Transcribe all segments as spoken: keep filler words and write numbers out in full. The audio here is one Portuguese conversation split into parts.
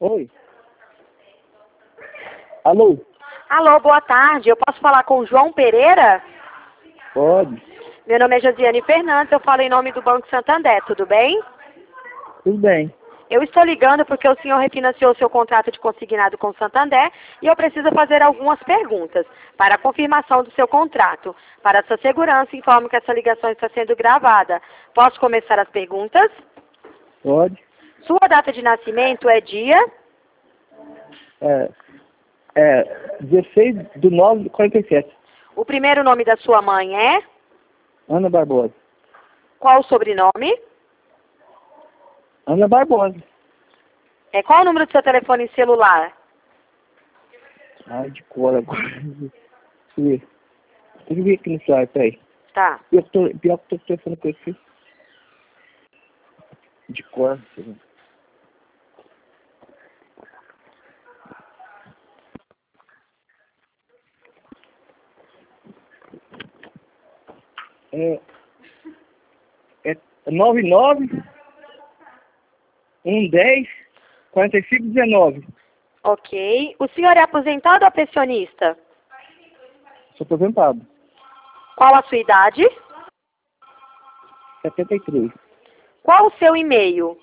Oi. Alô? Alô, boa tarde. Eu posso falar com o João Pereira? Pode. Meu nome é Josiane Fernandes, eu falo em nome do Banco Santander, tudo bem? Tudo bem. Eu estou ligando porque o senhor refinanciou seu contrato de consignado com o Santander e eu preciso fazer algumas perguntas para a confirmação do seu contrato. Para sua segurança, informo que essa ligação está sendo gravada. Posso começar as perguntas? Pode. Sua data de nascimento é dia? É, é dezesseis de nove de quarenta e sete. O primeiro nome da sua mãe é? Ana Barbosa. Qual o sobrenome? Ana Barbosa. É, qual o número do seu telefone celular? Ai, de cor agora. Deixa eu ver. Tem que ver aqui no site, peraí. Tá. Pior que tô, pior que tô telefone com esse. De cor. Deixa eu ver. É, é nove nove um dez quarenta e cinco dezenove. Ok. O senhor é aposentado ou pensionista? Sou aposentado. Qual a sua idade? setenta e três. Qual o seu e-mail?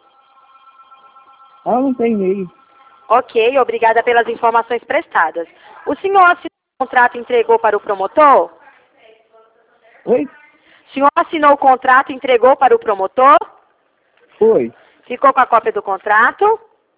Ah, não tem e-mail. Ok, obrigada pelas informações prestadas. O senhor assinou o contrato e entregou para o promotor? Oi? O senhor assinou o contrato e entregou para o promotor? Foi. Ficou com a cópia do contrato?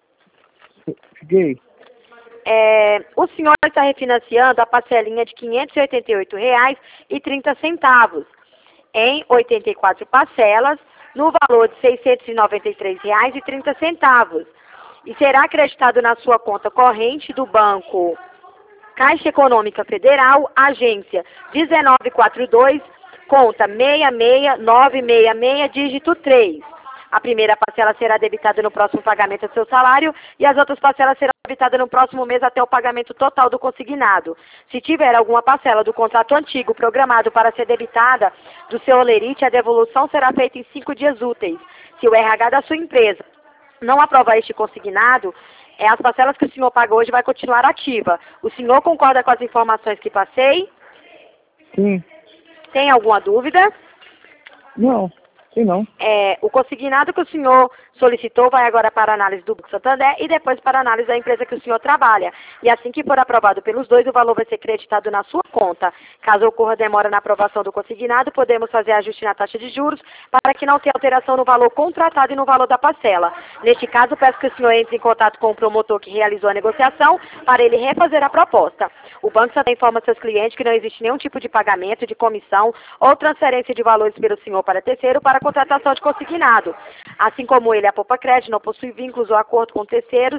Fiquei. É, o senhor está refinanciando a parcelinha de quinhentos e oitenta e oito reais e trinta centavos em oitenta e quatro parcelas no valor de seiscentos e noventa e três reais e trinta centavos. E será acreditado na sua conta corrente do banco Caixa Econômica Federal, agência dezenove quarenta e dois, conta seis seis nove seis seis, dígito três. A primeira parcela será debitada no próximo pagamento do seu salário e as outras parcelas serão debitadas no próximo mês até o pagamento total do consignado. Se tiver alguma parcela do contrato antigo programado para ser debitada do seu holerite, a devolução será feita em cinco dias úteis. Se o R H da sua empresa não aprovar este consignado, é, as parcelas que o senhor paga hoje vai continuar ativa. O senhor concorda com as informações que passei? Sim. Tem alguma dúvida? Não, tem não. É, o consignado que o senhor solicitou vai agora para a análise do Banco Santander e depois para a análise da empresa que o senhor trabalha. E assim que for aprovado pelos dois, o valor vai ser creditado na sua conta. Caso ocorra demora na aprovação do consignado, podemos fazer ajuste na taxa de juros para que não tenha alteração no valor contratado e no valor da parcela. Neste caso, peço que o senhor entre em contato com o promotor que realizou a negociação para ele refazer a proposta. O Banco Santander informa seus clientes que não existe nenhum tipo de pagamento, de comissão ou transferência de valores pelo senhor para terceiro para a contratação de consignado. Assim como ele, a Poupa Crédito, não possui vínculos ou acordo com terceiros.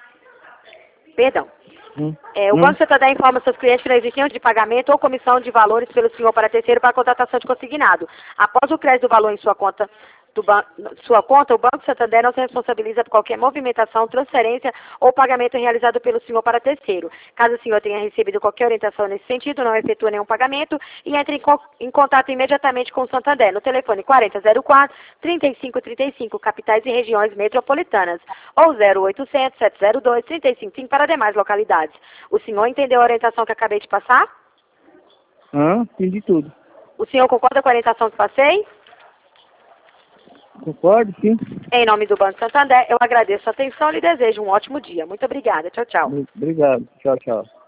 Perdão. Hum. É, o Hum. Banco Santander informa seus clientes que não existe nenhum de pagamento ou comissão de valores pelo senhor para terceiro para a contratação de consignado. Após o crédito do valor em sua conta, do ban sua conta, o Banco Santander não se responsabiliza por qualquer movimentação, transferência ou pagamento realizado pelo senhor para terceiro. Caso o senhor tenha recebido qualquer orientação nesse sentido, não efetua nenhum pagamento e entre em, co em contato imediatamente com o Santander no telefone quarenta zero quatro, trinta e cinco trinta e cinco, capitais e regiões metropolitanas, ou zero oitocentos, sete zero dois, trinta e cinco para demais localidades. O senhor entendeu a orientação que acabei de passar? Ah, entendi tudo. O senhor concorda com a orientação que passei? Concordo, sim. Em nome do Banco Santander, eu agradeço a atenção e lhe desejo um ótimo dia. Muito obrigada. Tchau, tchau. Obrigado. Tchau, tchau.